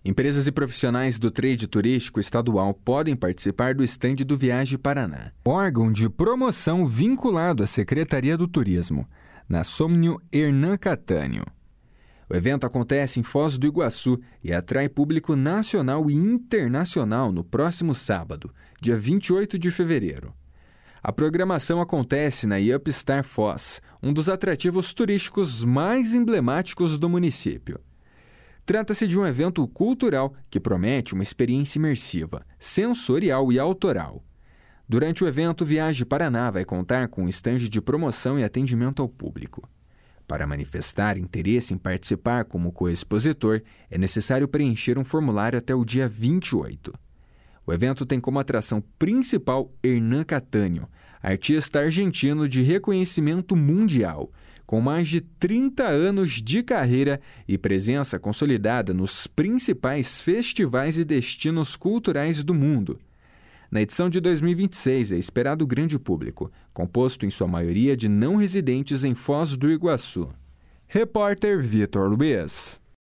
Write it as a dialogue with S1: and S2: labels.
S1: Empresas e profissionais do trade turístico estadual podem participar do estande do Viaje Paraná, órgão de promoção vinculado à Secretaria do Turismo, na Somnio Hernan Catânio. O evento acontece em Foz do Iguaçu e atrai público nacional e internacional no próximo sábado, dia 28 de fevereiro. A programação acontece na Upstar Foz, um dos atrativos turísticos mais emblemáticos do município. Trata-se de um evento cultural que promete uma experiência imersiva, sensorial e autoral. Durante o evento, Viaje Paraná vai contar com um estande de promoção e atendimento ao público. Para manifestar interesse em participar como coexpositor, é necessário preencher um formulário até o dia 28. O evento tem como atração principal Hernan Catânio, artista argentino de reconhecimento mundial, com mais de 30 anos de carreira e presença consolidada nos principais festivais e destinos culturais do mundo. Na edição de 2026 é esperado grande público, composto em sua maioria de não residentes em Foz do Iguaçu. Repórter Vitor Luiz.